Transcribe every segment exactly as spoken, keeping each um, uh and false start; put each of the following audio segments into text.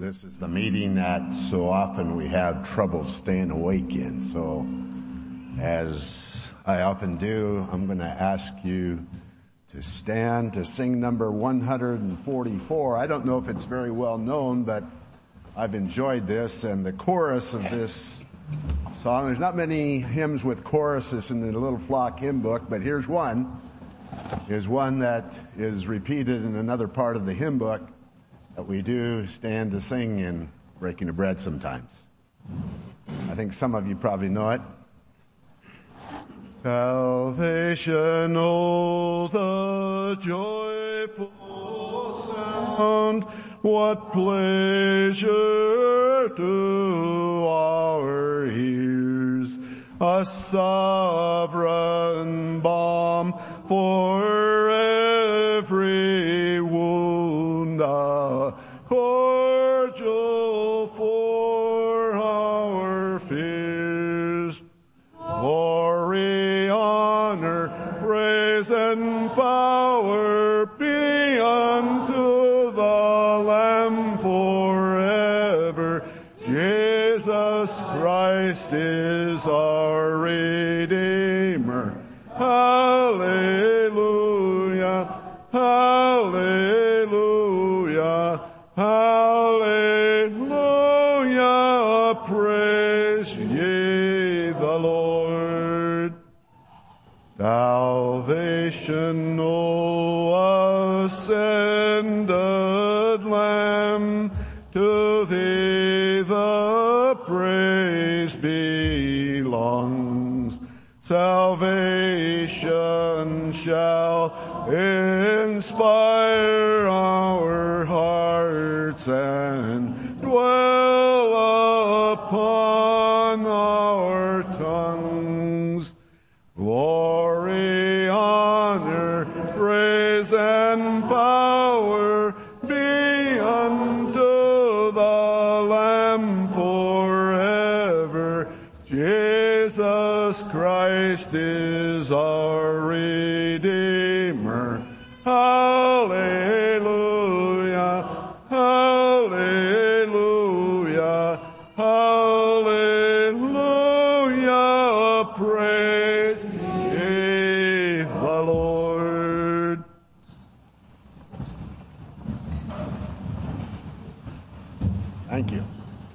This is the meeting that so often we have trouble staying awake in. So, as I often do, I'm going to ask you to stand to sing number one hundred forty-four. I don't know if it's very well known, but I've enjoyed this, and the chorus of this song, there's not many hymns with choruses in the Little Flock hymn book, but here's one, is one that is repeated in another part of the hymn book that we do stand to sing in Breaking of Bread sometimes. I think some of you probably know it. Salvation, oh, the joyful sound, what pleasure to our ears, a sovereign balm for every wound, a cordial for our fears. Glory, honor, praise, and power be unto the Lamb forever. Jesus Christ is our Redeemer. Hallelujah, hallelujah, hallelujah. Praise ye the Lord. Salvation, O ascended Lamb, to thee the praise belongs. Salvation shall inspire our hearts and dwell upon our tongues. Glory, honor, praise, and power be unto the Lamb forever. Jesus Christ is our Redeemer. Hallelujah, hallelujah, hallelujah. Praise ye the Lord. Thank you.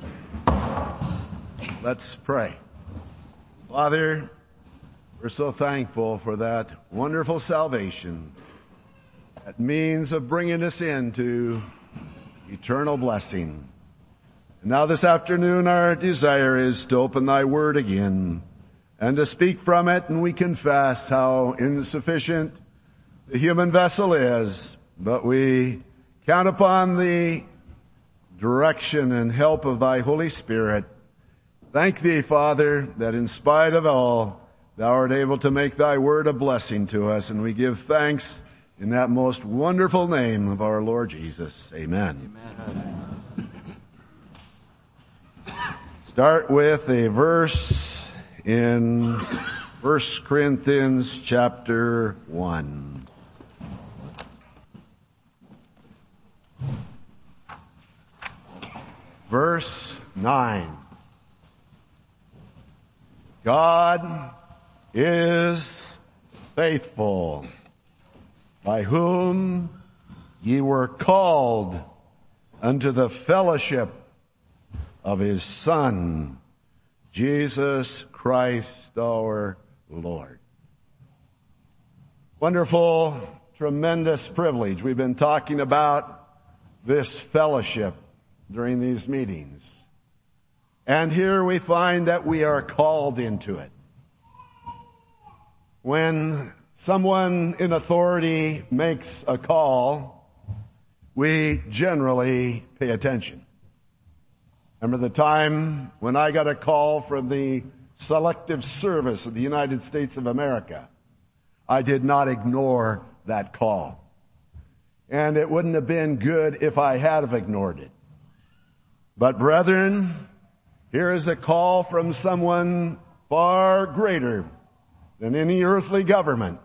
Let's pray. Father, we're so thankful for that wonderful salvation, that means of bringing us into eternal blessing. And now this afternoon our desire is to open thy word again and to speak from it, and we confess how insufficient the human vessel is, but we count upon the direction and help of thy Holy Spirit. Thank thee, Father, that in spite of all, thou art able to make thy word a blessing to us, and we give thanks in that most wonderful name of our Lord Jesus. Amen. Amen. Start with a verse in First Corinthians chapter one. Verse nine. God is faithful, by whom ye were called unto the fellowship of his Son, Jesus Christ our Lord. Wonderful, tremendous privilege. We've been talking about this fellowship during these meetings. And here we find that we are called into it. When someone in authority makes a call, we generally pay attention. Remember the time when I got a call from the Selective Service of the United States of America? I did not ignore that call. And it wouldn't have been good if I had have ignored it. But brethren, here is a call from someone far greater than any earthly government.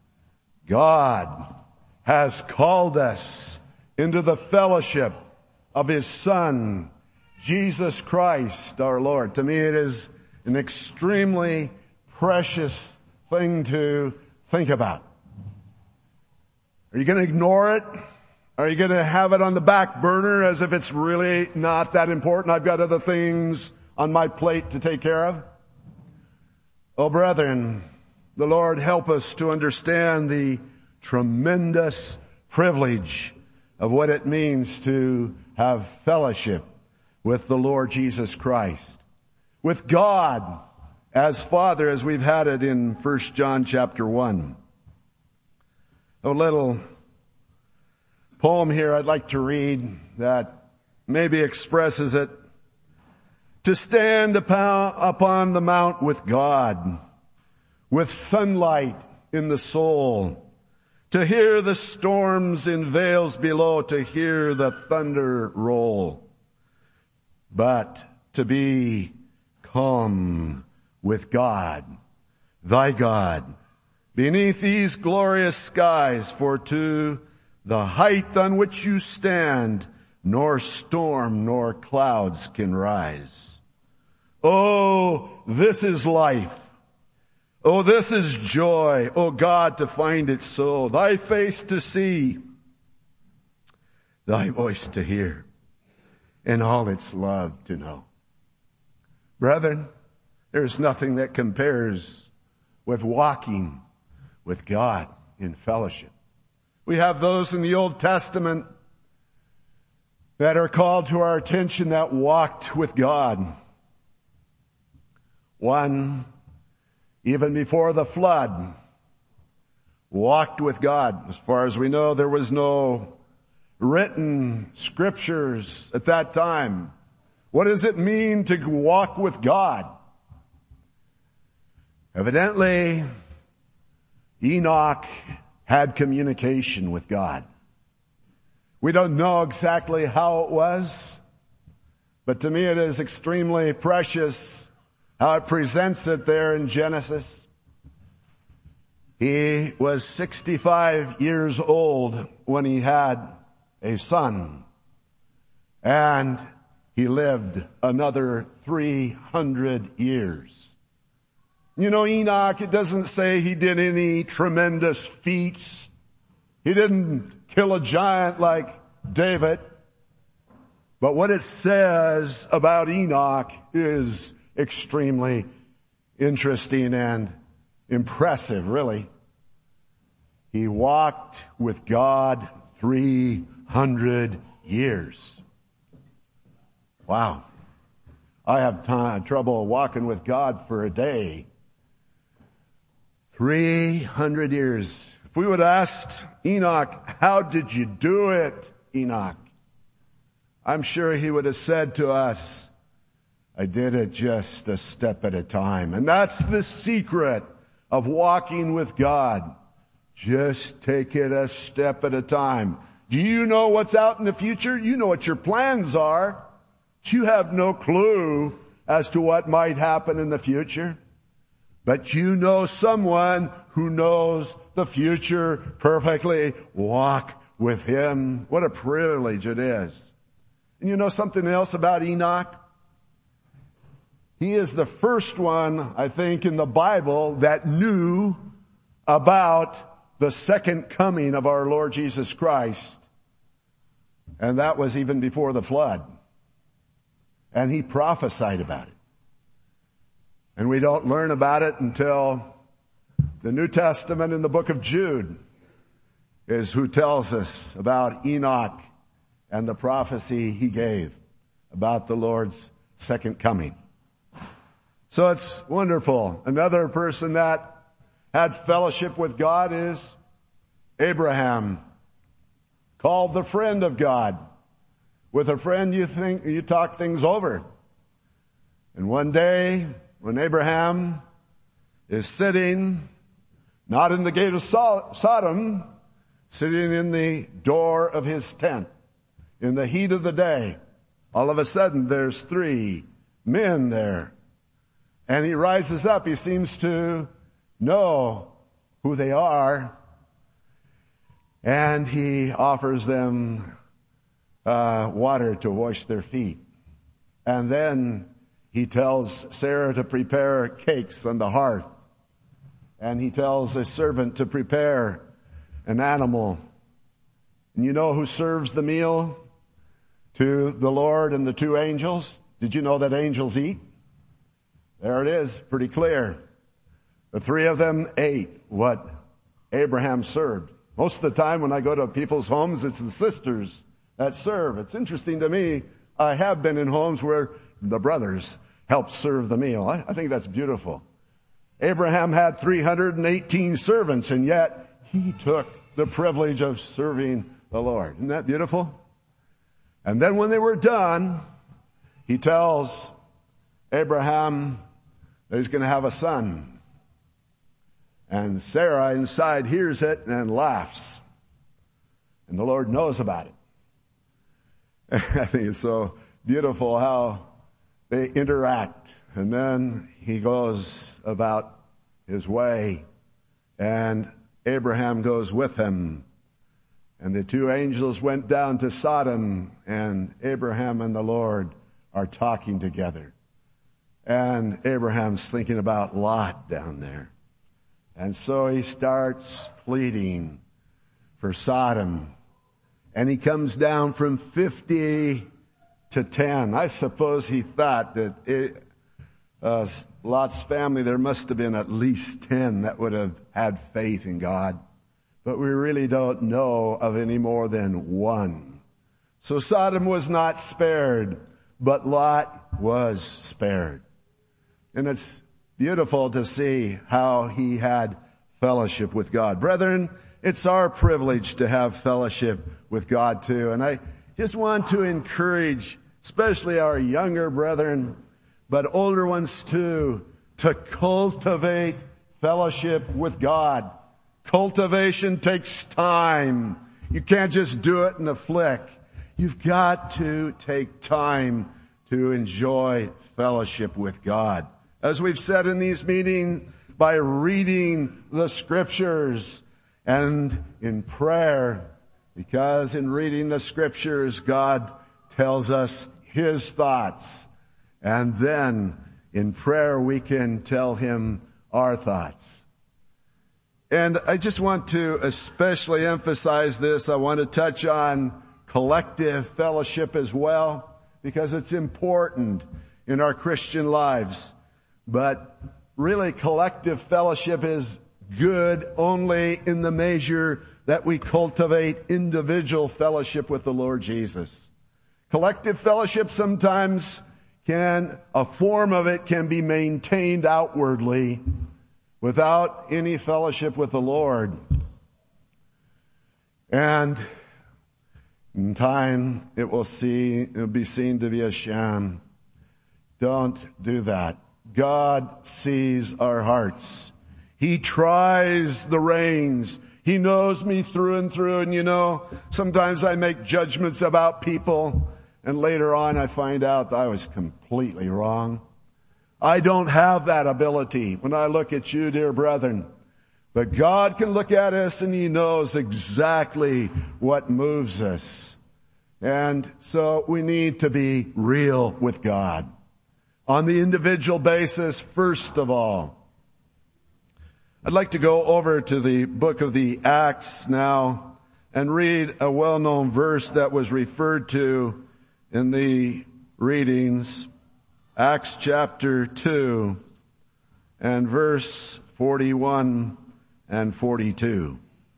God has called us into the fellowship of His Son, Jesus Christ our Lord. To me it is an extremely precious thing to think about. Are you going to ignore it? Are you going to have it on the back burner as if it's really not that important? I've got other things on my plate to take care of. Oh, brethren, the Lord help us to understand the tremendous privilege of what it means to have fellowship with the Lord Jesus Christ, with God as Father, as we've had it in First John chapter one. A little poem here I'd like to read that maybe expresses it. To stand upon, upon the mount with God, with sunlight in the soul, to hear the storms in vales below, to hear the thunder roll, but to be calm with God, thy God, beneath these glorious skies, for to the height on which you stand, nor storm nor clouds can rise. Oh, this is life. Oh, this is joy. Oh God, to find it so. Thy face to see, thy voice to hear, and all its love to know. Brethren, there's nothing that compares with walking with God in fellowship. We have those in the Old Testament that are called to our attention that walked with God. One, even before the flood, walked with God. As far as we know, there was no written scriptures at that time. What does it mean to walk with God? Evidently, Enoch had communication with God. We don't know exactly how it was, but to me it is extremely precious how it presents it there in Genesis. He was sixty-five years old when he had a son, and he lived another three hundred years. You know, Enoch, it doesn't say he did any tremendous feats. He didn't kill a giant like David. But what it says about Enoch is extremely interesting and impressive, really. He walked with God three hundred years. Wow. I have time, trouble walking with God for a day. three hundred years. If we would ask Enoch, how did you do it, Enoch? I'm sure he would have said to us, I did it just a step at a time. And that's the secret of walking with God. Just take it a step at a time. Do you know what's out in the future? You know what your plans are. But you have no clue as to what might happen in the future. But you know someone who knows the future perfectly. Walk with him. What a privilege it is. And you know something else about Enoch? He is the first one, I think, in the Bible that knew about the second coming of our Lord Jesus Christ. And that was even before the flood. And he prophesied about it. And we don't learn about it until the New Testament in the book of Jude is who tells us about Enoch and the prophecy he gave about the Lord's second coming. So it's wonderful. Another person that had fellowship with God is Abraham, called the friend of God. With a friend you think, you talk things over. And one day, when Abraham is sitting, not in the gate of Sodom, sitting in the door of his tent, in the heat of the day, all of a sudden there's three men there. And he rises up. He seems to know who they are. And he offers them uh, water to wash their feet. And then he tells Sarah to prepare cakes on the hearth. And he tells a servant to prepare an animal. And you know who serves the meal to the Lord and the two angels? Did you know that angels eat? There it is, pretty clear. The three of them ate what Abraham served. Most of the time when I go to people's homes, it's the sisters that serve. It's interesting to me. I have been in homes where the brothers help serve the meal. I, I think that's beautiful. Abraham had three hundred eighteen servants, and yet he took the privilege of serving the Lord. Isn't that beautiful? And then when they were done, he tells Abraham that he's going to have a son. And Sarah inside hears it and laughs. And the Lord knows about it. I think it's so beautiful how they interact. And then he goes about his way, and Abraham goes with him. And the two angels went down to Sodom, and Abraham and the Lord are talking together. And Abraham's thinking about Lot down there. And so he starts pleading for Sodom. And he comes down from fifty to ten. I suppose he thought that it, uh, Lot's family, there must have been at least ten that would have had faith in God. But we really don't know of any more than one. So Sodom was not spared, but Lot was spared. And it's beautiful to see how he had fellowship with God. Brethren, it's our privilege to have fellowship with God too. And I just want to encourage, especially our younger brethren, but older ones too, to cultivate fellowship with God. Cultivation takes time. You can't just do it in a flick. You've got to take time to enjoy fellowship with God. As we've said in these meetings, by reading the scriptures and in prayer, because in reading the scriptures, God tells us His thoughts. And then in prayer, we can tell Him our thoughts. And I just want to especially emphasize this. I want to touch on collective fellowship as well, because it's important in our Christian lives. But really, collective fellowship is good only in the measure that we cultivate individual fellowship with the Lord Jesus. Collective fellowship sometimes can, a form of it can be maintained outwardly without any fellowship with the Lord. And in time, it will see, it will be seen to be a sham. Don't do that. God sees our hearts. He tries the reins. He knows me through and through. And you know, sometimes I make judgments about people, and later on I find out that I was completely wrong. I don't have that ability when I look at you, dear brethren. But God can look at us and He knows exactly what moves us. And so we need to be real with God. On the individual basis, first of all. I'd like to go over to the book of the Acts now and read a well-known verse that was referred to in the readings. Acts chapter two and verse forty-one and forty-two.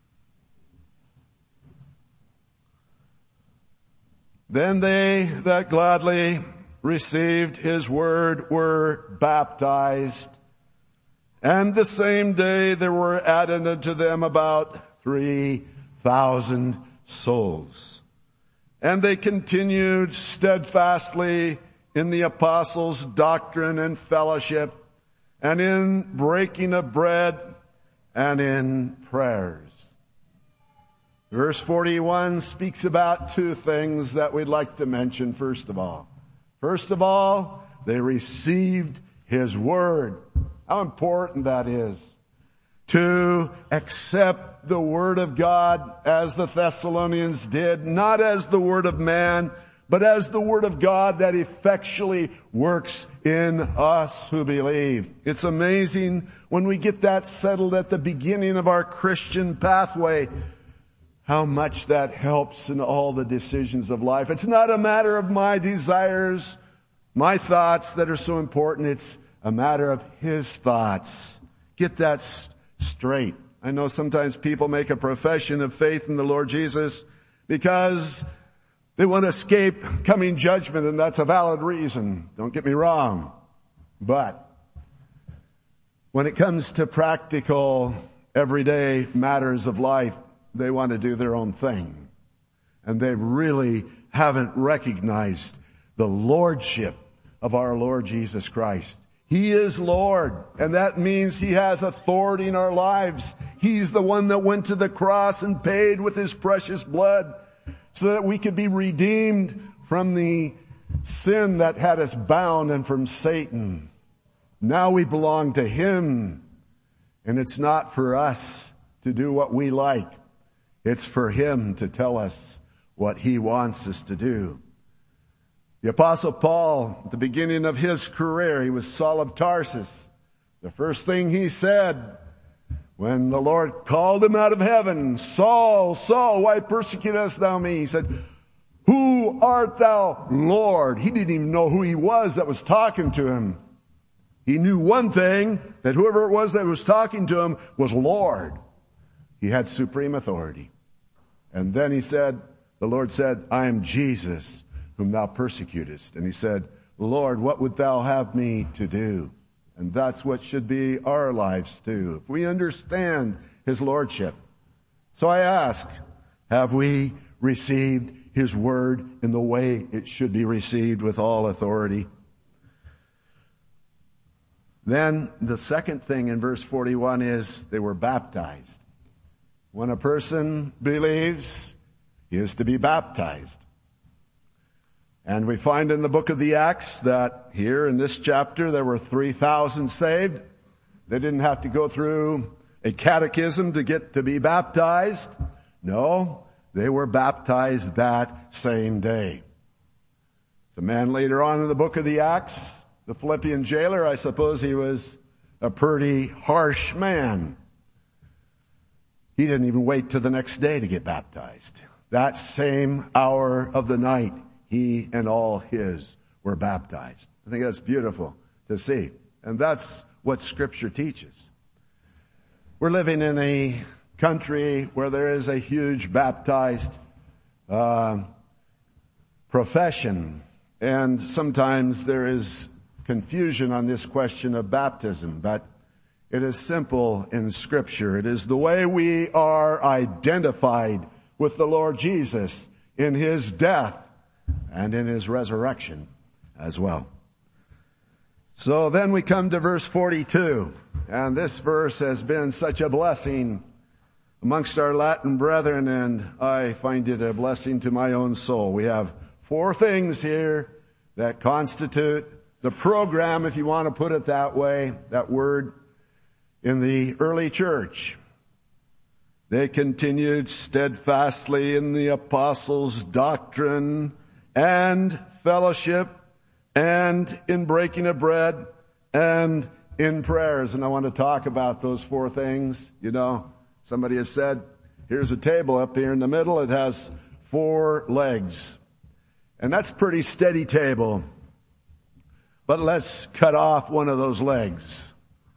Then they that gladly received His word were baptized, and the same day there were added unto them about three thousand souls. And they continued steadfastly in the apostles' doctrine and fellowship, and in breaking of bread, and in prayers. Verse forty-one speaks about two things that we'd like to mention first of all. First of all, they received His word. How important that is. to accept the Word of God as the Thessalonians did, not as the Word of man, but as the Word of God that effectually works in us who believe. It's amazing when we get that settled at the beginning of our Christian pathway, how much that helps in all the decisions of life. It's not a matter of my desires, my thoughts that are so important. It's a matter of His thoughts. Get that straight. I know sometimes people make a profession of faith in the Lord Jesus because they want to escape coming judgment, and that's a valid reason. Don't get me wrong. But when it comes to practical, everyday matters of life, they want to do their own thing. And they really haven't recognized the lordship of our Lord Jesus Christ. He is Lord, and that means He has authority in our lives. He's the one that went to the cross and paid with His precious blood so that we could be redeemed from the sin that had us bound and from Satan. Now we belong to Him, and it's not for us to do what we like. It's for Him to tell us what He wants us to do. The Apostle Paul, at the beginning of his career, he was Saul of Tarsus. The first thing he said when the Lord called him out of heaven, Saul, Saul, why persecutest thou me? He said, who art thou, Lord? He didn't even know who he was that was talking to him. He knew one thing, that whoever it was that was talking to him was Lord. He had supreme authority. And then he said, the Lord said, I am Jesus, whom thou persecutest. And he said, Lord, what would thou have me to do? And that's what should be our lives too, if we understand His lordship. So I ask, have we received His word in the way it should be received, with all authority? Then the second thing in verse forty-one is they were baptized. When a person believes, he is to be baptized. And we find in the book of the Acts that here in this chapter there were three thousand saved. They didn't have to go through a catechism to get to be baptized. No, they were baptized that same day. The man later on in the book of the Acts, the Philippian jailer, I suppose he was a pretty harsh man. He didn't even wait till the next day to get baptized. That same hour of the night, he and all his were baptized. I think that's beautiful to see. And that's what Scripture teaches. We're living in a country where there is a huge baptized uh, profession. And sometimes there is confusion on this question of baptism. But it is simple in Scripture. It is the way we are identified with the Lord Jesus in His death and in His resurrection as well. So then we come to verse forty-two. And this verse has been such a blessing amongst our Latin brethren, and I find it a blessing to my own soul. We have four things here that constitute the program, if you want to put it that way, that word, in the early church. They continued steadfastly in the apostles' doctrine and fellowship, and in breaking of bread, and in prayers. And I want to talk about those four things. You know, somebody has said, here's a table up here in the middle. It has four legs. And that's a pretty steady table. But let's cut off one of those legs.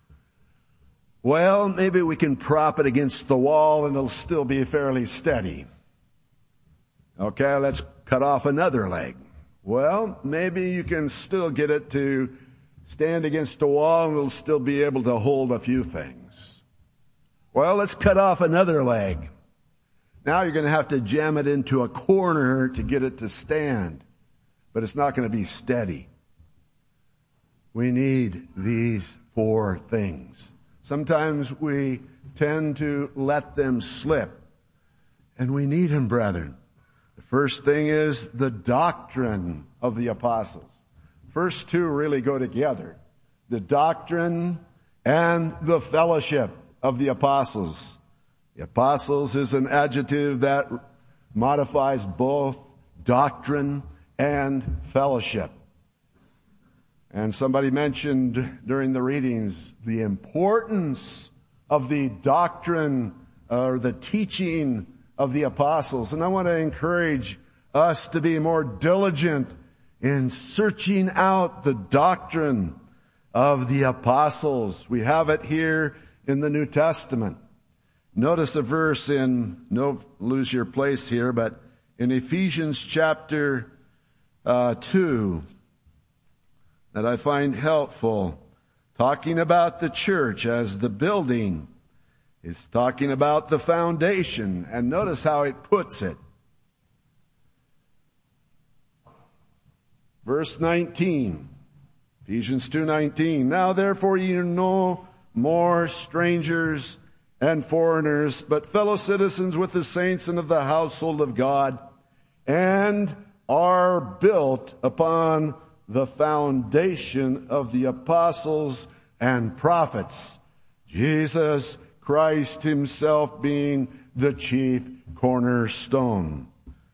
Well, maybe we can prop it against the wall and it'll still be fairly steady. Okay, let's cut off another leg. Well, maybe you can still get it to stand against the wall and it'll still be able to hold a few things. Well, let's cut off another leg. Now you're going to have to jam it into a corner to get it to stand. But it's not going to be steady. We need these four things. Sometimes we tend to let them slip. And we need them, brethren. The first thing is the doctrine of the apostles. First two really go together. The doctrine and the fellowship. of the apostles. The apostles is an adjective that modifies both doctrine and fellowship. And somebody mentioned during the readings the importance of the doctrine or the teaching of the apostles. And I want to encourage us to be more diligent in searching out the doctrine of the apostles. We have it here in the New Testament. Notice a verse in, don't lose your place here, but in Ephesians chapter uh, two that I find helpful, talking about the church as the building. It's talking about the foundation, and notice how it puts it. Verse nineteen, Ephesians two nineteen. Now therefore ye are no more strangers and foreigners, but fellow citizens with the saints and of the household of God, and are built upon the foundation of the apostles and prophets, Jesus Christ himself being the chief cornerstone.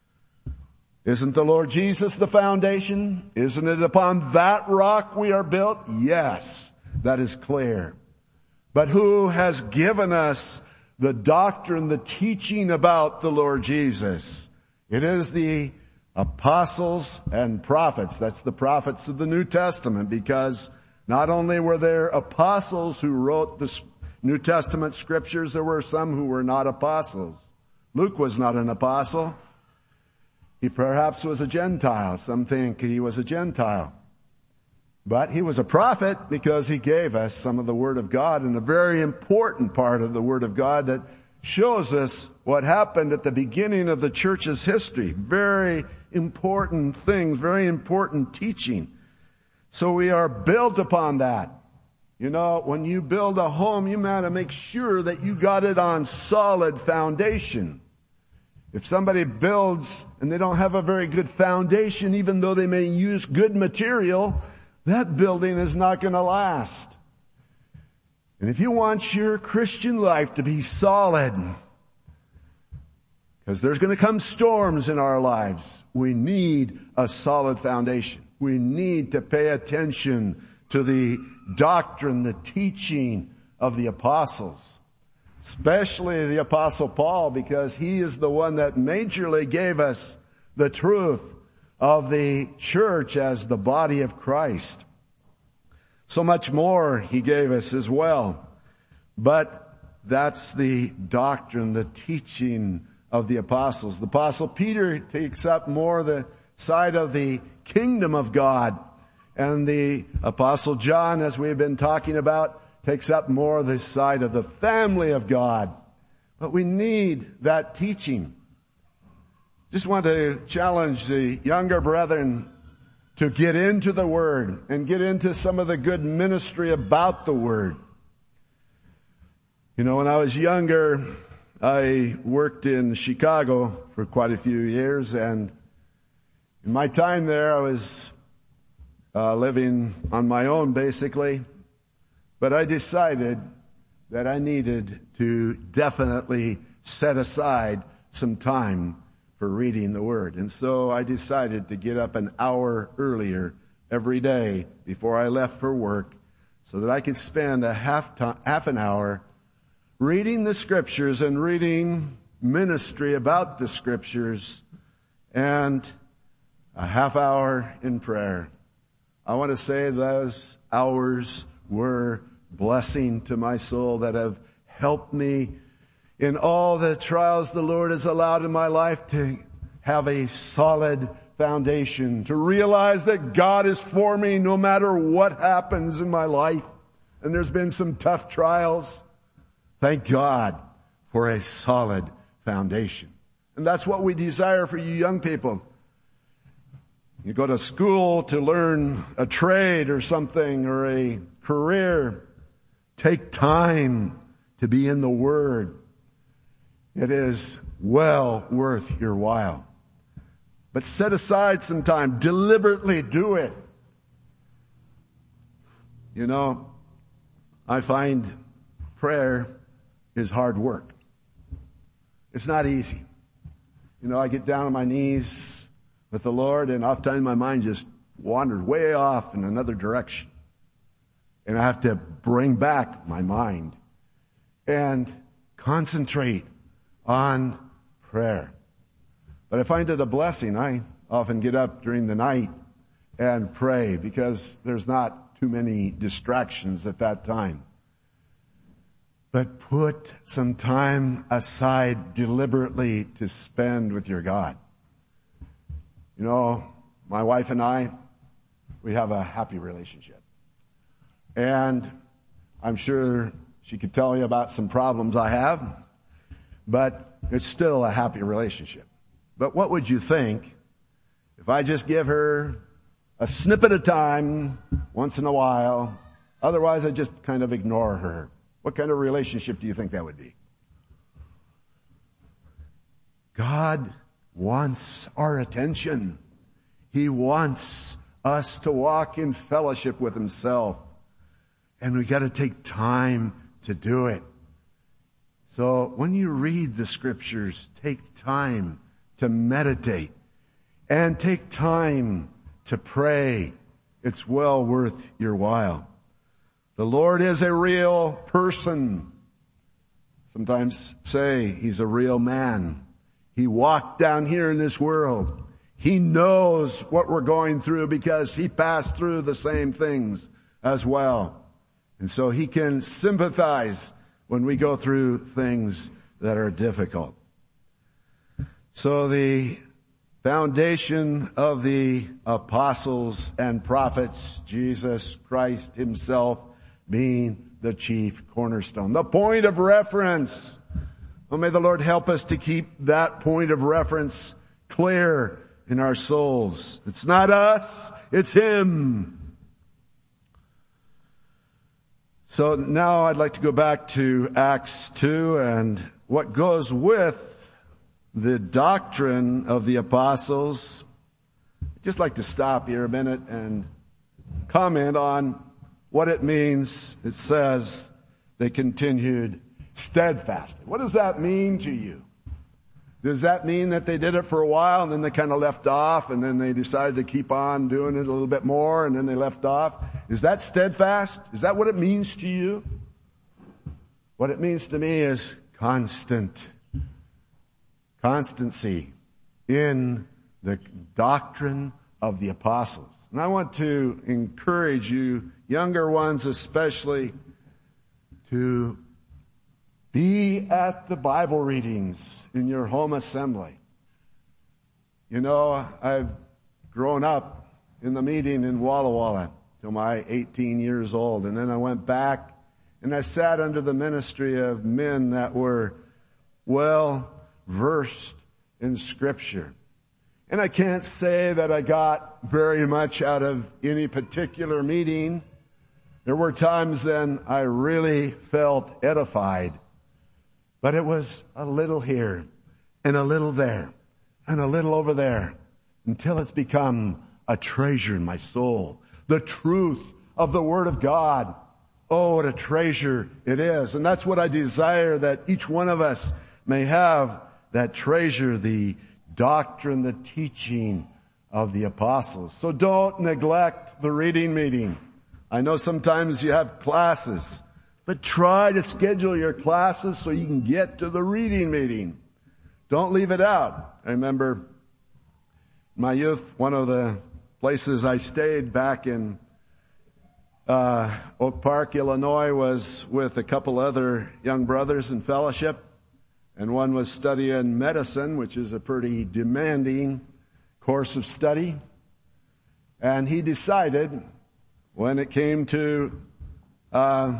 Isn't the Lord Jesus the foundation? Isn't it upon that rock we are built? Yes, that is clear. But who has given us the doctrine, the teaching about the Lord Jesus? It is the apostles and prophets. That's the prophets of the New Testament, because not only were there apostles who wrote the New Testament scriptures, there were some who were not apostles. Luke was not an apostle. He perhaps was a Gentile. Some think he was a Gentile. But he was a prophet because he gave us some of the Word of God, and a very important part of the Word of God that shows us what happened at the beginning of the church's history. Very important things, very important teaching. So we are built upon that. You know, when you build a home, you gotta make sure that you got it on solid foundation. If somebody builds and they don't have a very good foundation, even though they may use good material, that building is not going to last. And if you want your Christian life to be solid, because there's going to come storms in our lives, we need a solid foundation. We need to pay attention to the doctrine, the teaching of the apostles, especially the Apostle Paul, because he is the one that majorly gave us the truth of the church as the body of Christ. So much more he gave us as well. But that's the doctrine, the teaching of the apostles. The Apostle Peter takes up more the side of the kingdom of God. And the Apostle John, as we've been talking about, takes up more the side of the family of God. But we need that teaching. Just want to challenge the younger brethren to get into the Word and get into some of the good ministry about the Word. You know, when I was younger, I worked in Chicago for quite a few years, and in my time there I was uh, living on my own basically, but I decided that I needed to definitely set aside some time for reading the Word. And so I decided to get up an hour earlier every day before I left for work so that I could spend a half time, half an hour reading the Scriptures and reading ministry about the Scriptures, and a half hour in prayer. I want to say those hours were blessing to my soul that have helped me in all the trials the Lord has allowed in my life to have a solid foundation, to realize that God is for me no matter what happens in my life. And there's been some tough trials. Thank God for a solid foundation. And that's what we desire for you young people. You go to school to learn a trade or something or a career. Take time to be in the Word. It is well worth your while. But set aside some time. Deliberately do it. You know, I find prayer is hard work. It's not easy. You know, I get down on my knees with the Lord, and oftentimes my mind just wanders way off in another direction. And I have to bring back my mind and concentrate on prayer. But I find it a blessing. I often get up during the night and pray because there's not too many distractions at that time. But put some time aside deliberately to spend with your God. You know, my wife and I, we have a happy relationship. And I'm sure she could tell you about some problems I have, but it's still a happy relationship. But what would you think if I just give her a snippet of time once in a while, otherwise I just kind of ignore her? What kind of relationship do you think that would be? God wants our attention. He wants us to walk in fellowship with Himself. And we got to take time to do it. So when you read the scriptures, take time to meditate and take time to pray. It's well worth your while. The Lord is a real person. Sometimes say He's a real man. He walked down here in this world. He knows what we're going through because He passed through the same things as well. And so He can sympathize when we go through things that are difficult. So the foundation of the apostles and prophets, Jesus Christ Himself being the chief cornerstone. The point of reference. Well, may the Lord help us to keep that point of reference clear in our souls. It's not us, it's Him. So now I'd like to go back to Acts two and what goes with the doctrine of the apostles. I'd just like to stop here a minute and comment on what it means. It says they continued steadfastly. What does that mean to you? Does that mean that they did it for a while and then they kind of left off and then they decided to keep on doing it a little bit more and then they left off? Is that steadfast? Is that what it means to you? What it means to me is constant. Constancy in the doctrine of the apostles. And I want to encourage you, younger ones especially, to be at the Bible readings in your home assembly. You know, I've grown up in the meeting in Walla Walla till my eighteen years old. And then I went back and I sat under the ministry of men that were well versed in Scripture. And I can't say that I got very much out of any particular meeting. There were times then I really felt edified. But it was a little here and a little there and a little over there until it's become a treasure in my soul. The truth of the Word of God. Oh, what a treasure it is. And that's what I desire, that each one of us may have that treasure, the doctrine, the teaching of the apostles. So don't neglect the reading meeting. I know sometimes you have classes. But try to schedule your classes so you can get to the reading meeting. Don't leave it out. I remember in my youth, one of the places I stayed back in uh Oak Park, Illinois, was with a couple other young brothers in fellowship. And one was studying medicine, which is a pretty demanding course of study. And he decided when it came to uh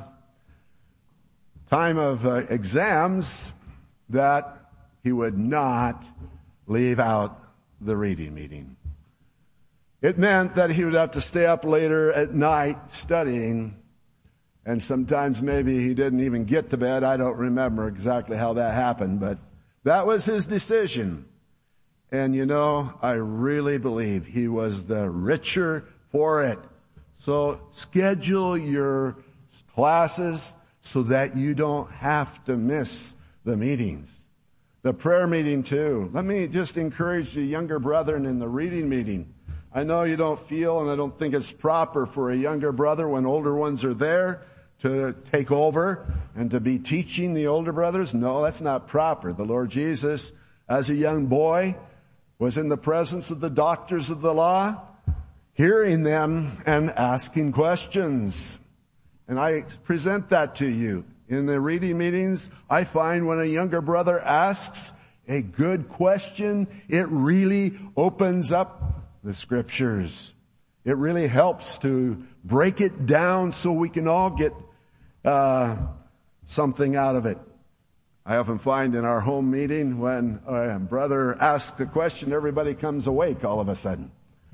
time of uh, exams that he would not leave out the reading meeting. It meant that he would have to stay up later at night studying, and sometimes maybe he didn't even get to bed. I don't remember exactly how that happened, but that was his decision. And you know, I really believe he was the richer for it. So schedule your classes so that you don't have to miss the meetings. The prayer meeting too. Let me just encourage the younger brethren in the reading meeting. I know you don't feel, and I don't think it's proper for a younger brother when older ones are there to take over and to be teaching the older brothers. No, that's not proper. The Lord Jesus, as a young boy, was in the presence of the doctors of the law, hearing them and asking questions. And I present that to you. In the reading meetings, I find when a younger brother asks a good question, it really opens up the scriptures. It really helps to break it down so we can all get uh something out of it. I often find in our home meeting when a brother asks a question, everybody comes awake all of a sudden.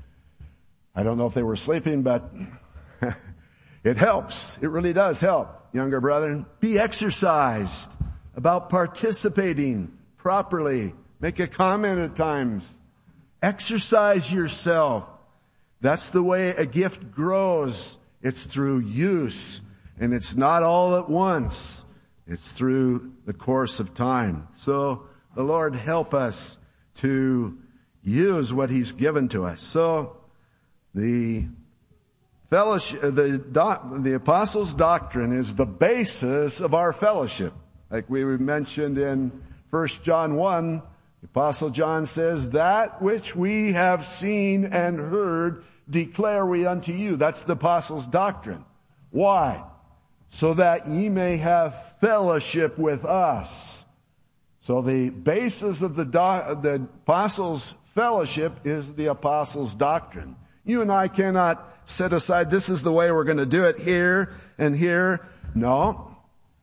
I don't know if they were sleeping, but it helps. It really does help. Younger brethren, be exercised about participating properly. Make a comment at times. Exercise yourself. That's the way a gift grows. It's through use, and it's not all at once. It's through the course of time. So the Lord help us to use what He's given to us. So the fellowship, the, doc, the apostles' doctrine is the basis of our fellowship. Like we mentioned in First John one, the Apostle John says, that which we have seen and heard declare we unto you. That's the apostles' doctrine. Why? So that ye may have fellowship with us. So the basis of the, doc, the apostles' fellowship is the apostles' doctrine. You and I cannot set aside, this is the way we're going to do it here and here. No.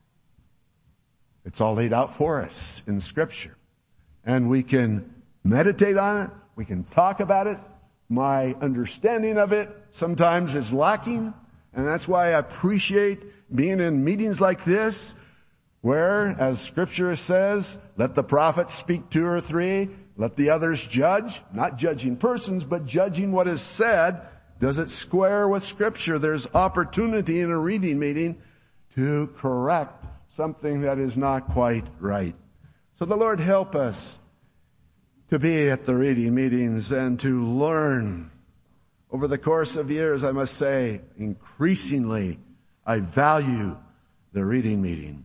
It's all laid out for us in Scripture. And we can meditate on it. We can talk about it. My understanding of it sometimes is lacking. And that's why I appreciate being in meetings like this, where, as Scripture says, let the prophets speak two or three, let the others judge, not judging persons, but judging what is said. Does it square with Scripture? There's opportunity in a reading meeting to correct something that is not quite right. So the Lord help us to be at the reading meetings and to learn. Over the course of years, I must say, increasingly, I value the reading meeting.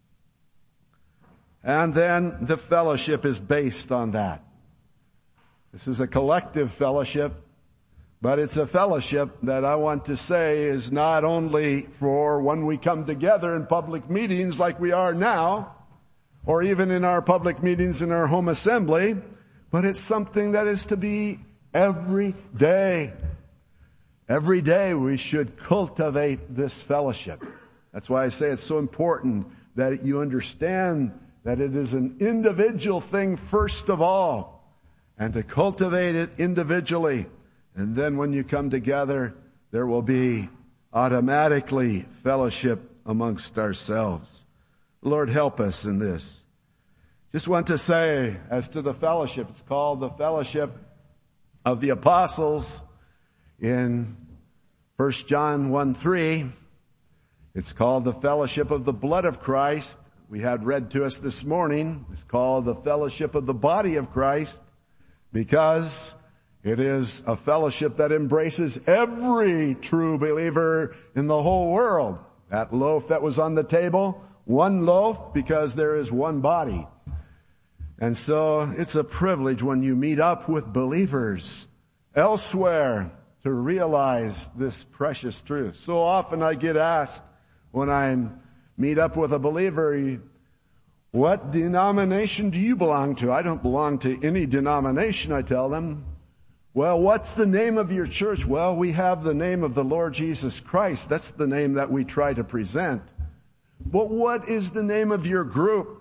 And then the fellowship is based on that. This is a collective fellowship, but it's a fellowship that I want to say is not only for when we come together in public meetings like we are now, or even in our public meetings in our home assembly, but it's something that is to be every day. Every day we should cultivate this fellowship. That's why I say it's so important that you understand that it is an individual thing first of all, and to cultivate it individually. And then when you come together, there will be automatically fellowship amongst ourselves. Lord, help us in this. Just want to say, as to the fellowship, it's called the fellowship of the apostles in First John one three. It's called the fellowship of the blood of Christ. We had read to us this morning. It's called the fellowship of the body of Christ because it is a fellowship that embraces every true believer in the whole world. That loaf that was on the table, one loaf because there is one body. And so it's a privilege when you meet up with believers elsewhere to realize this precious truth. So often I get asked when I meet up with a believer, what denomination do you belong to? I don't belong to any denomination, I tell them. Well, what's the name of your church? Well, we have the name of the Lord Jesus Christ. That's the name that we try to present. But what is the name of your group?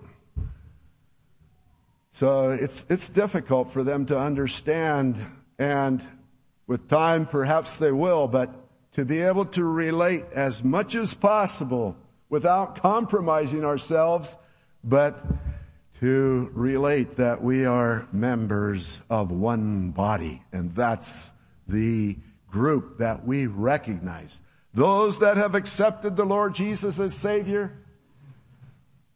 So it's, it's difficult for them to understand, and with time perhaps they will, but to be able to relate as much as possible without compromising ourselves, but to relate that we are members of one body. And that's the group that we recognize. Those that have accepted the Lord Jesus as Savior,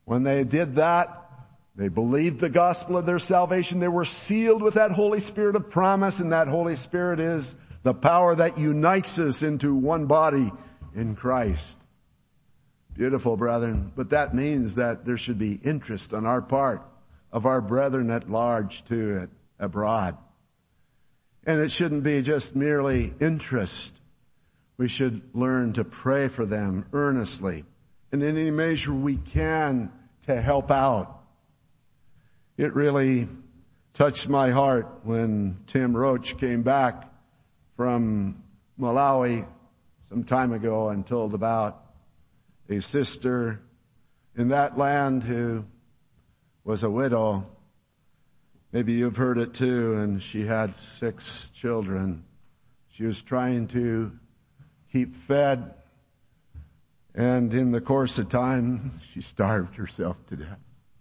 When they did that, they believed the gospel of their salvation. They were sealed with that Holy Spirit of promise, and that Holy Spirit is the power that unites us into one body in Christ. Beautiful, brethren. But that means that there should be interest on our part of our brethren at large too, abroad. And it shouldn't be just merely interest. We should learn to pray for them earnestly, and in any measure we can to help out. It really touched my heart when Tim Roach came back from Malawi some time ago and told about a sister in that land who was a widow. Maybe you've heard it too, and she had six children. She was trying to keep fed, and in the course of time, she starved herself to death.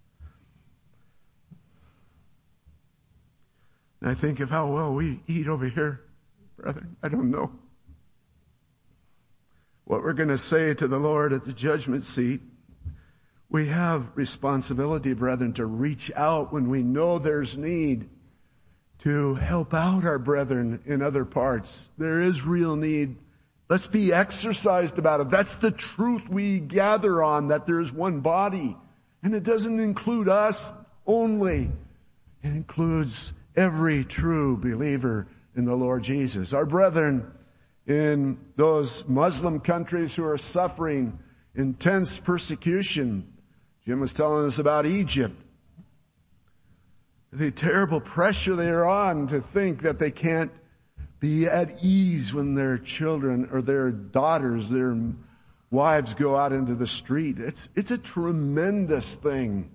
And I think of how well we eat over here, brethren. I don't know what we're going to say to the Lord at the judgment seat. We have responsibility, brethren, to reach out when we know there's need, to help out our brethren in other parts. There is real need. Let's be exercised about it. That's the truth we gather on, that there is one body. And it doesn't include us only. It includes every true believer in the Lord Jesus. Our brethren in those Muslim countries who are suffering intense persecution. Jim was telling us about Egypt. The terrible pressure they are on to think that they can't be at ease when their children or their daughters, their wives go out into the street. It's, it's a tremendous thing.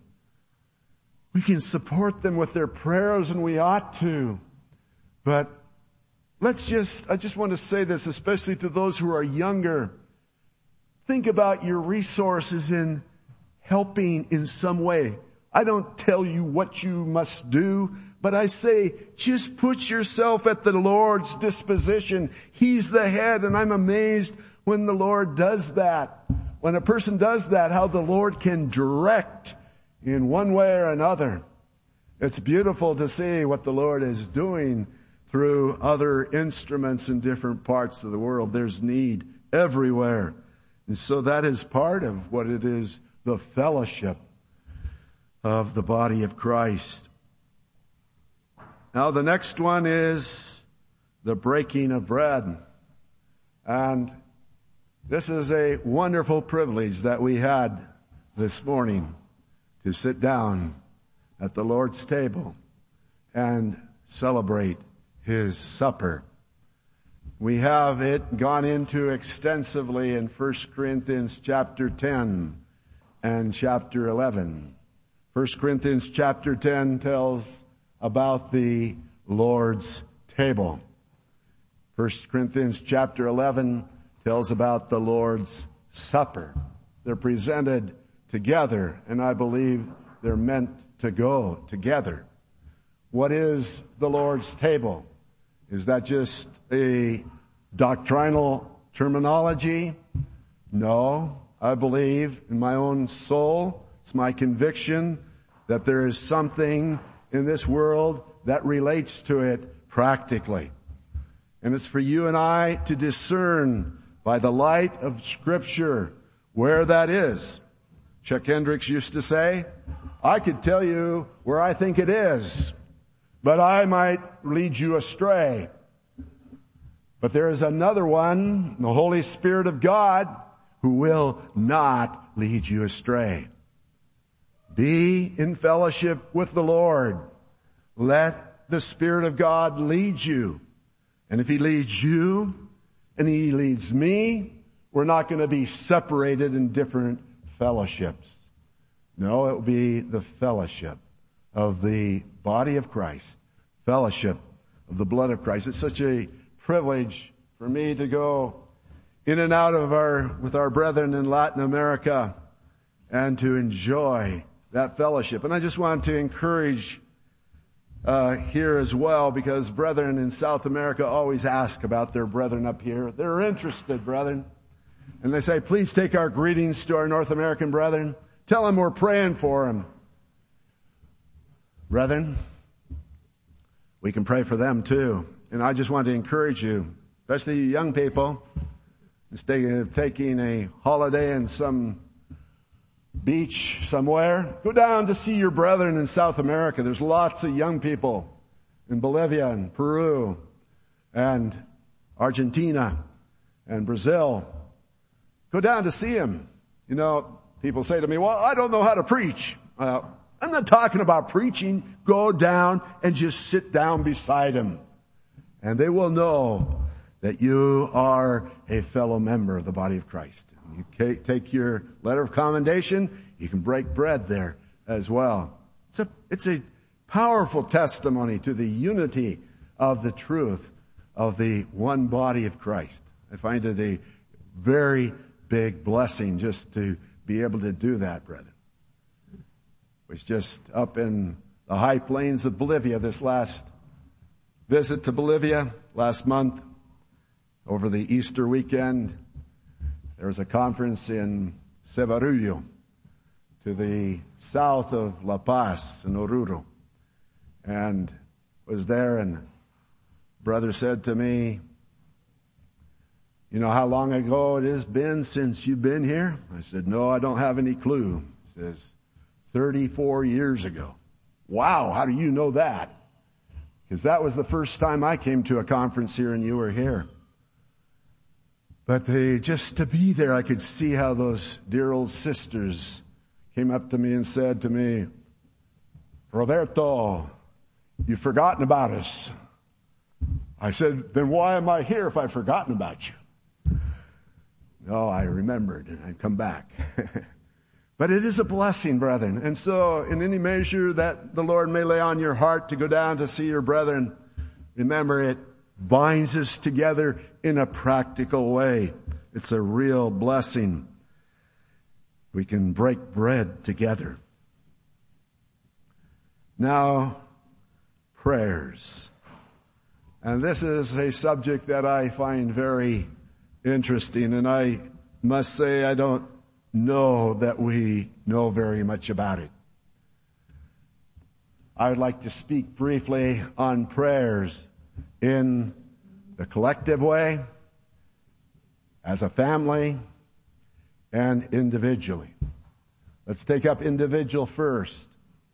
We can support them with their prayers, and we ought to. But let's just, I just want to say this, especially to those who are younger. Think about your resources in helping in some way. I don't tell you what you must do, but I say, just put yourself at the Lord's disposition. He's the head, and I'm amazed when the Lord does that. When a person does that, how the Lord can direct in one way or another. It's beautiful to see what the Lord is doing through other instruments in different parts of the world. There's need everywhere. And so that is part of what it is, the fellowship of the body of Christ. Now the next one is the breaking of bread. And this is a wonderful privilege that we had this morning to sit down at the Lord's table and celebrate His supper. We have it gone into extensively in First Corinthians chapter ten and chapter eleven. First Corinthians chapter ten tells about the Lord's table. First Corinthians chapter eleven tells about the Lord's supper. They're presented together, and I believe they're meant to go together. What is the Lord's table? Is that just a doctrinal terminology? No. I believe in my own soul, it's my conviction that there is something in this world that relates to it practically. And it's for you and I to discern by the light of Scripture where that is. Chuck Hendricks used to say, I could tell you where I think it is, but I might lead you astray. But there is another one, the Holy Spirit of God, who will not lead you astray. Be in fellowship with the Lord. Let the Spirit of God lead you. And if He leads you and He leads me, we're not going to be separated in different fellowships. No, it will be the fellowship of the body of Christ, fellowship of the blood of Christ. It's such a privilege for me to go in and out of our, with our brethren in Latin America and to enjoy that fellowship. And I just want to encourage uh here as well, because brethren in South America always ask about their brethren up here. They're interested, brethren. And they say, please take our greetings to our North American brethren. Tell them we're praying for them. Brethren, we can pray for them too. And I just want to encourage you, especially you young people, instead of taking a holiday in some beach somewhere, go down to see your brethren in South America. There's lots of young people in Bolivia and Peru and Argentina and Brazil. Go down to see them. You know, people say to me, well, I don't know how to preach. Uh, I'm not talking about preaching. Go down and just sit down beside them. And they will know that you are a fellow member of the body of Christ. You take your letter of commendation, you can break bread there as well. It's a, it's a powerful testimony to the unity of the truth of the one body of Christ. I find it a very big blessing just to be able to do that, brethren. I was just up in the high plains of Bolivia this last visit to Bolivia last month over the Easter weekend. There was a conference in Cevarullo to the south of La Paz in Oruro, and was there, and brother said to me, you know how long ago it has been since you've been here? I said, no, I don't have any clue. He says, thirty-four years ago. Wow, how do you know that? Because that was the first time I came to a conference here and you were here. But they, just to be there, I could see how those dear old sisters came up to me and said to me, Roberto, you've forgotten about us. I said, then why am I here if I've forgotten about you? No, I remembered and I'd come back. But it is a blessing, brethren. And so in any measure that the Lord may lay on your heart to go down to see your brethren, remember it binds us together in a practical way. It's a real blessing. We can break bread together. Now, prayers. And this is a subject that I find very interesting, and I must say I don't know that we know very much about it. I would like to speak briefly on prayers in the collective way, as a family, and individually. Let's take up individual first.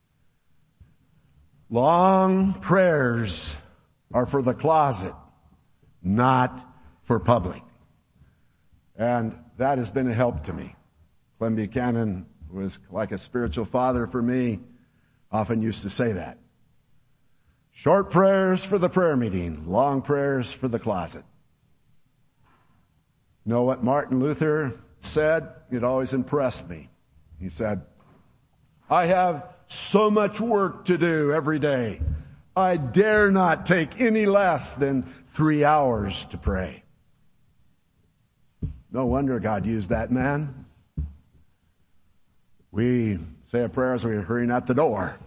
Long prayers are for the closet, not for public. And that has been a help to me. Clem Buchanan was like a spiritual father for me, often used to say that. Short prayers for the prayer meeting, long prayers for the closet. You know what Martin Luther said? It always impressed me. He said, I have so much work to do every day. I dare not take any less than three hours to pray. No wonder God used that man. We say a prayer as we're hurrying out the door.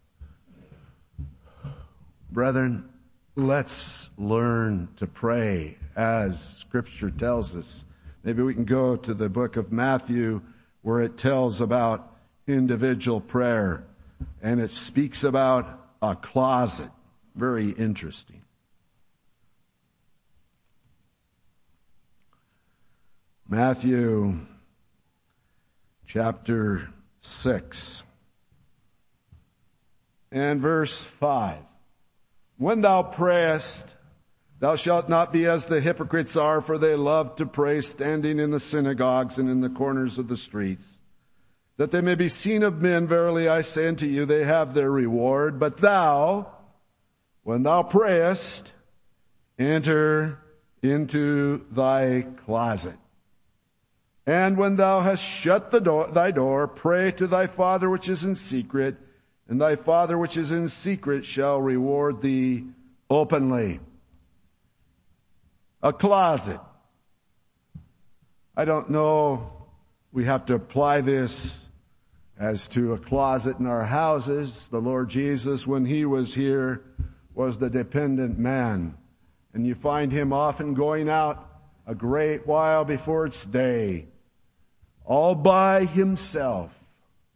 Brethren, let's learn to pray as Scripture tells us. Maybe we can go to the book of Matthew where it tells about individual prayer, and it speaks about a closet. Very interesting. Matthew chapter six and verse five. When thou prayest, thou shalt not be as the hypocrites are, for they love to pray standing in the synagogues and in the corners of the streets, that they may be seen of men. Verily I say unto you, they have their reward. But thou, when thou prayest, enter into thy closet. And when thou hast shut the door, thy door, pray to thy Father which is in secret, and thy Father which is in secret shall reward thee openly. A closet. I don't know, we have to apply this as to a closet in our houses. The Lord Jesus, when he was here, was the dependent man. And you find him often going out a great while before it's day, all by himself,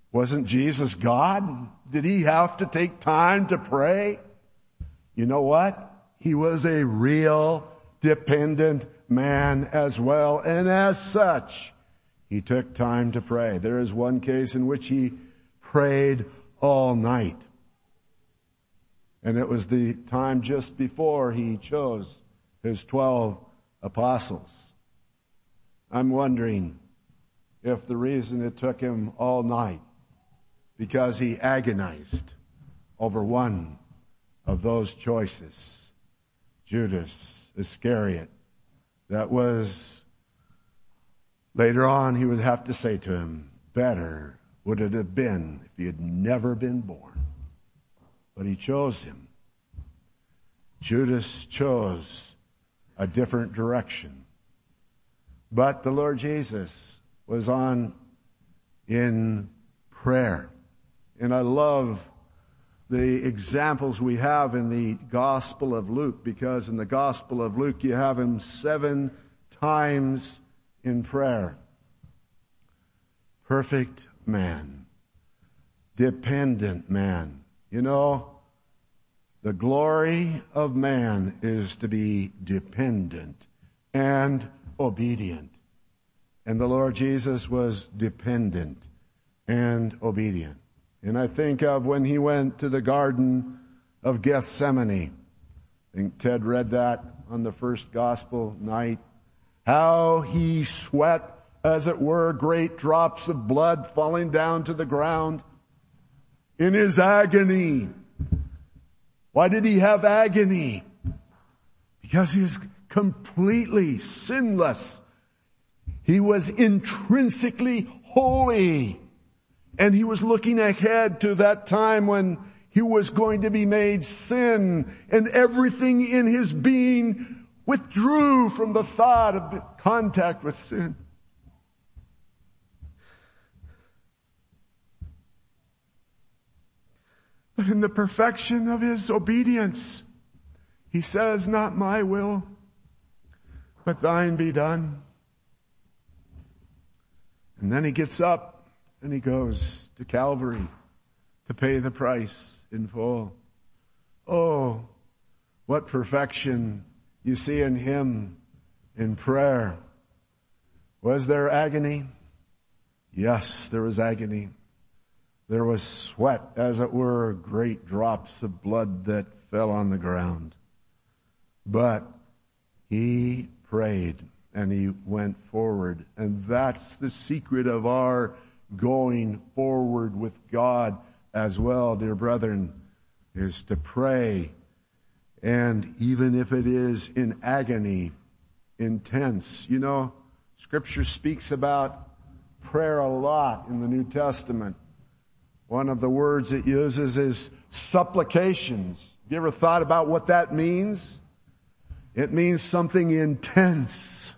Wasn't Jesus God? Did he have to take time to pray? You know what? He was a real dependent man as well. And as such, he took time to pray. There is one case in which he prayed all night. And it was the time just before he chose his twelve apostles. I'm wondering if the reason it took him all night because he agonized over one of those choices, Judas Iscariot, that was later on he would have to say to him, better would it have been if he had never been born. But he chose him. Judas chose a different direction. But the Lord Jesus was on in prayer. And I love the examples we have in the Gospel of Luke, because in the Gospel of Luke you have him seven times in prayer. Perfect man. Dependent man. You know, the glory of man is to be dependent and obedient. And the Lord Jesus was dependent and obedient. And I think of when he went to the Garden of Gethsemane. I think Ted read that on the first gospel night. How he sweat, as it were, great drops of blood falling down to the ground in his agony. Why did he have agony? Because he was completely sinless. He was intrinsically holy. And he was looking ahead to that time when he was going to be made sin, and everything in his being withdrew from the thought of contact with sin. But in the perfection of his obedience, he says, not my will, but thine be done. And then he gets up and he goes to Calvary to pay the price in full. Oh, what perfection you see in him in prayer. Was there agony? Yes, there was agony. There was sweat, as it were, great drops of blood that fell on the ground. But he prayed and he went forward. And that's the secret of our going forward with God as well, dear brethren, is to pray. And even if it is in agony, intense. You know, Scripture speaks about prayer a lot in the New Testament. One of the words it uses is supplications. Have you ever thought about what that means? It means something intense.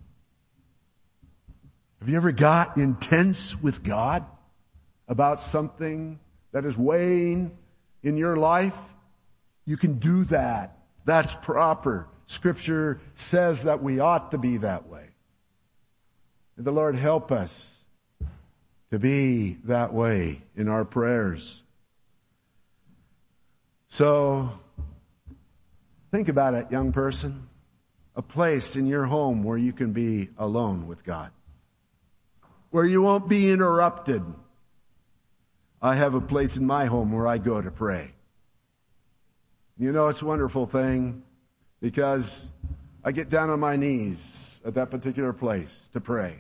Have you ever got intense with God about something that is weighing in your life? You can do that. That's proper. Scripture says that we ought to be that way. May the Lord help us to be that way in our prayers. So, think about it, young person. A place in your home where you can be alone with God. Where you won't be interrupted. I have a place in my home where I go to pray. You know, it's a wonderful thing because I get down on my knees at that particular place to pray.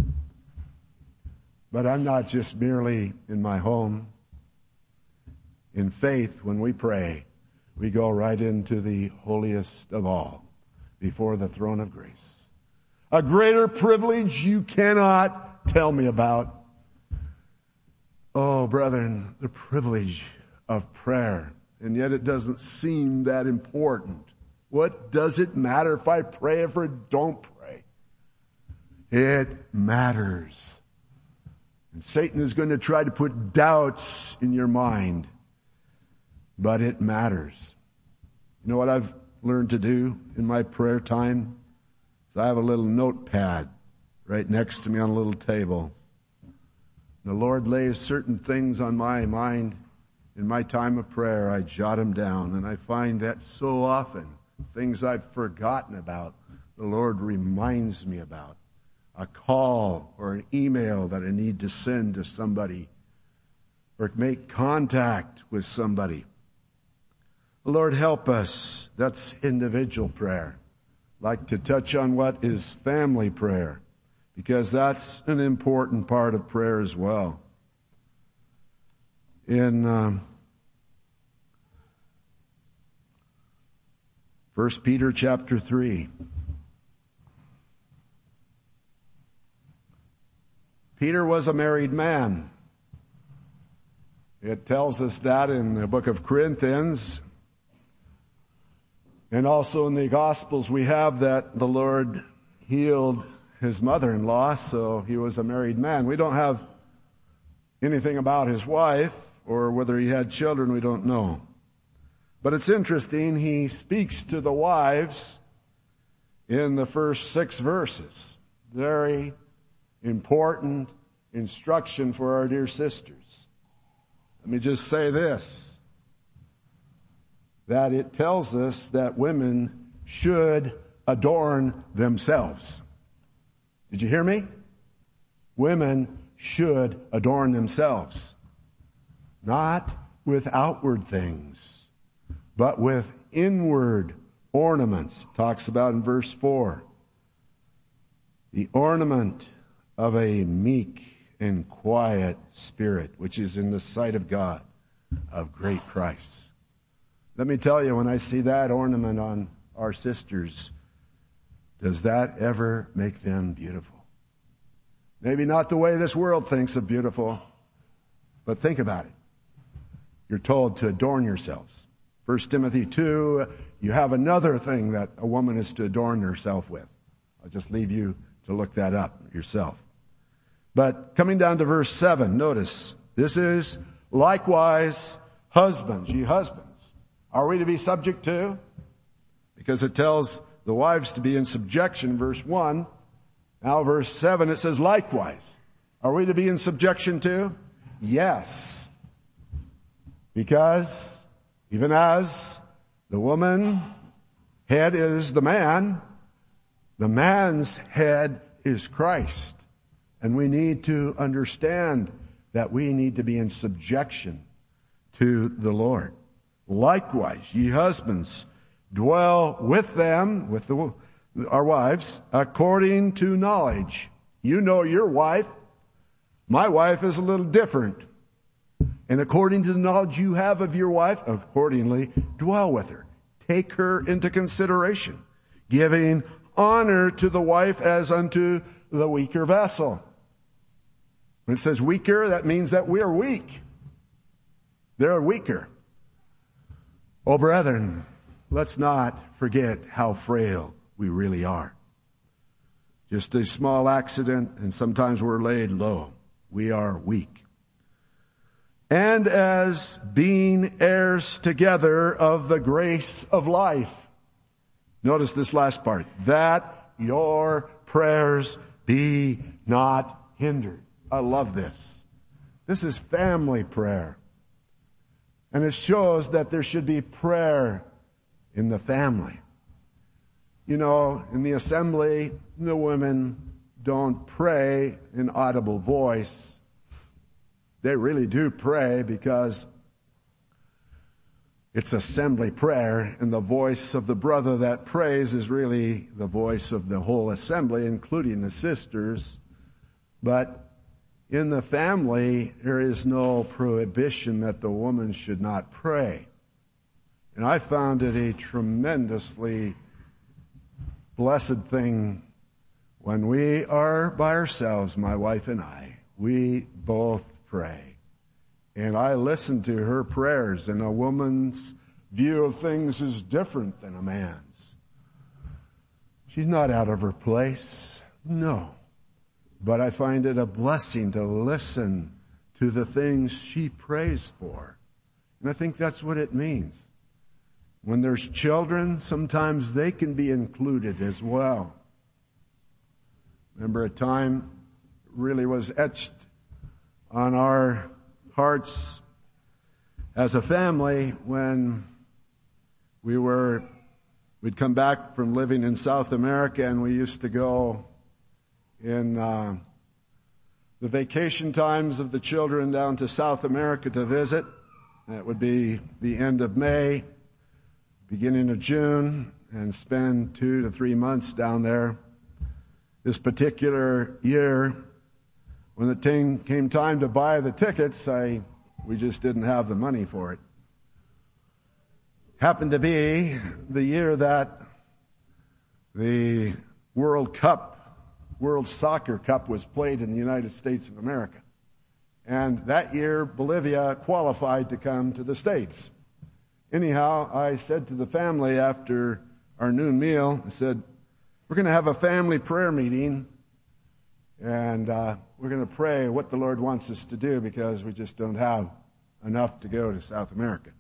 But I'm not just merely in my home. In faith, when we pray, we go right into the holiest of all, before the throne of grace. A greater privilege you cannot tell me about. Oh, brethren, the privilege of prayer. And yet it doesn't seem that important. What does it matter if I pray or don't pray? It matters. And Satan is going to try to put doubts in your mind. But it matters. You know what I've learned to do in my prayer time? I have a little notepad right next to me on a little table. The Lord lays certain things on my mind in my time of prayer. I jot them down, and I find that so often things I've forgotten about, the Lord reminds me about. A call or an email that I need to send to somebody or make contact with somebody. Lord, help us. That's individual prayer. I'd like to touch on what is family prayer, because that's an important part of prayer as well. In um, First Peter chapter three, Peter was a married man. It tells us that in the book of Corinthians. And also in the Gospels we have that the Lord healed his mother-in-law, so he was a married man. We don't have anything about his wife or whether he had children, we don't know. But it's interesting, he speaks to the wives in the first six verses. Very important instruction for our dear sisters. Let me just say this, that it tells us that women should adorn themselves. Did you hear me? Women should adorn themselves. Not with outward things, but with inward ornaments. Talks about in verse four. The ornament of a meek and quiet spirit, which is in the sight of God of great price. Let me tell you, when I see that ornament on our sisters, does that ever make them beautiful? Maybe not the way this world thinks of beautiful, but think about it. You're told to adorn yourselves. First Timothy two, you have another thing that a woman is to adorn herself with. I'll just leave you to look that up yourself. But coming down to verse seven, notice, this is likewise husbands, ye husbands. Are we to be subject to? Because it tells the wives to be in subjection, verse one. Now verse seven, it says likewise. Are we to be in subjection to? Yes. Because even as the woman head is the man, the man's head is Christ. And we need to understand that we need to be in subjection to the Lord. Likewise, ye husbands, dwell with them, with the, our wives, according to knowledge. You know your wife. My wife is a little different. And according to the knowledge you have of your wife, accordingly, dwell with her. Take her into consideration, giving honor to the wife as unto the weaker vessel. When it says weaker, that means that we're weak. They're weaker. Oh, brethren, let's not forget how frail we really are. Just a small accident, and sometimes we're laid low. We are weak. And as being heirs together of the grace of life. Notice this last part. That your prayers be not hindered. I love this. This is family prayer. And it shows that there should be prayer in the family. You know, in the assembly, the women don't pray in audible voice. They really do pray because it's assembly prayer, and the voice of the brother that prays is really the voice of the whole assembly, including the sisters. But in the family, there is no prohibition that the woman should not pray. And I found it a tremendously blessed thing when we are by ourselves, my wife and I. We both pray. And I listen to her prayers, and a woman's view of things is different than a man's. She's not out of her place. No. But I find it a blessing to listen to the things she prays for. And I think that's what it means. When there's children, sometimes they can be included as well. Remember a time really was etched on our hearts as a family when we were, we'd come back from living in South America, and we used to go in uh, the vacation times of the children down to South America to visit. That would be the end of May, beginning of June, and spend two to three months down there. This particular year, when it came time to buy the tickets, I we just didn't have the money for it. Happened to be the year that the World Cup, World Soccer Cup was played in the United States of America. And that year, Bolivia qualified to come to the States. Anyhow, I said to the family after our noon meal, I said, we're going to have a family prayer meeting, and uh, we're going to pray what the Lord wants us to do because we just don't have enough to go to South America.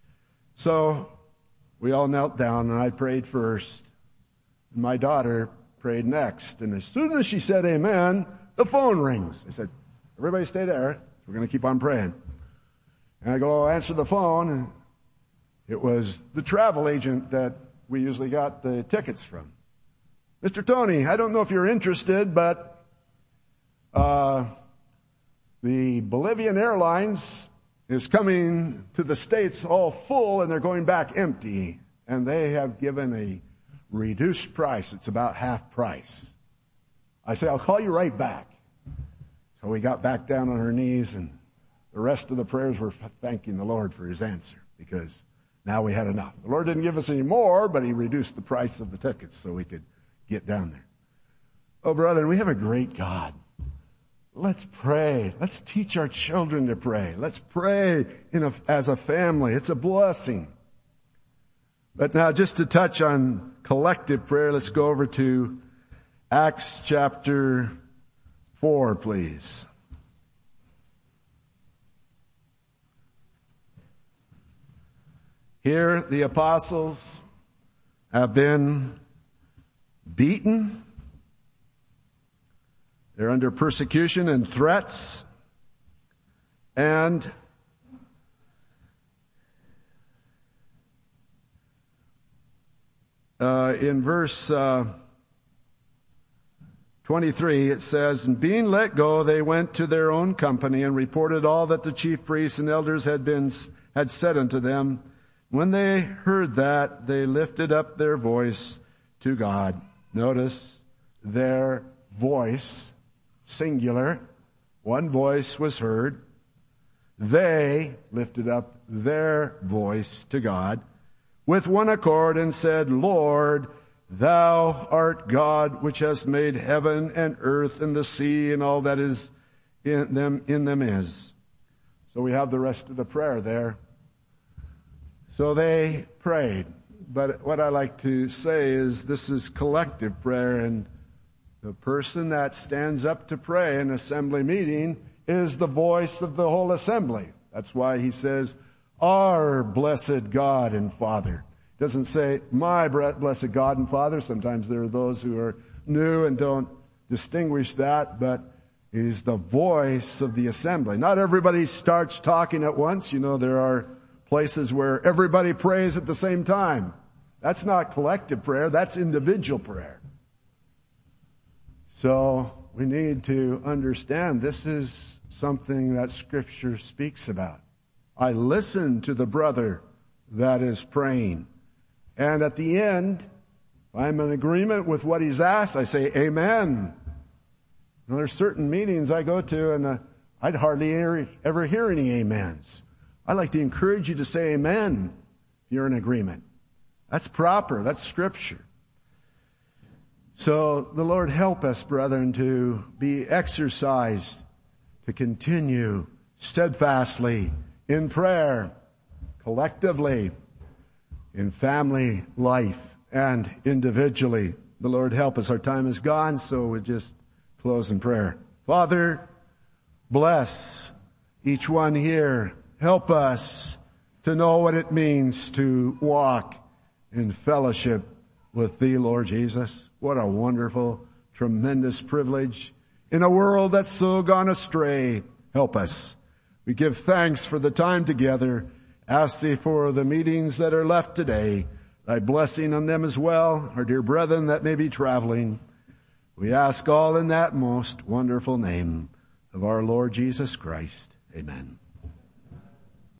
So we all knelt down, and I prayed first, and my daughter prayed next. And as soon as she said amen, the phone rings. I said, everybody stay there. We're going to keep on praying. And I go answer the phone, and it was the travel agent that we usually got the tickets from. Mister Tony, I don't know if you're interested, but uh the Bolivian Airlines is coming to the States all full, and they're going back empty. And they have given a reduced price. It's about half price. I say, I'll call you right back. So we got back down on our knees, and the rest of the prayers were thanking the Lord for his answer, because now we had enough. The Lord didn't give us any more, but he reduced the price of the tickets so we could get down there. Oh, brother, we have a great God. Let's pray. Let's teach our children to pray. Let's pray in a, as a family. It's a blessing. But now, just to touch on collective prayer, let's go over to Acts chapter four, please. Here, the apostles have been beaten. They're under persecution and threats. And uh, in verse uh, twenty-three, it says, and being let go, they went to their own company and reported all that the chief priests and elders had been had said unto them. When they heard that, they lifted up their voice to God. Notice their voice, singular. One voice was heard. They lifted up their voice to God with one accord and said, Lord, thou art God, which hast made heaven and earth and the sea and all that is in them, in them is. So we have the rest of the prayer there. So they prayed. But what I like to say is this is collective prayer, and the person that stands up to pray in assembly meeting is the voice of the whole assembly. That's why he says, our blessed God and Father. It doesn't say, my blessed God and Father. Sometimes there are those who are new and don't distinguish that, but it is the voice of the assembly. Not everybody starts talking at once. You know, there are places where everybody prays at the same time. That's not collective prayer. That's individual prayer. So we need to understand this is something that Scripture speaks about. I listen to the brother that is praying. And at the end, if I'm in agreement with what he's asked, I say, amen. Now, there's certain meetings I go to, and uh, I'd hardly ever, ever hear any amens. I like to encourage you to say amen if you're in agreement. That's proper. That's Scripture. So the Lord help us, brethren, to be exercised, to continue steadfastly in prayer, collectively, in family life, and individually. The Lord help us. Our time is gone, so we'll just close in prayer. Father, bless each one here. Help us to know what it means to walk in fellowship with Thee, Lord Jesus. What a wonderful, tremendous privilege in a world that's so gone astray. Help us. We give thanks for the time together. Ask thee for the meetings that are left today. Thy blessing on them as well, our dear brethren that may be traveling. We ask all in that most wonderful name of our Lord Jesus Christ. Amen.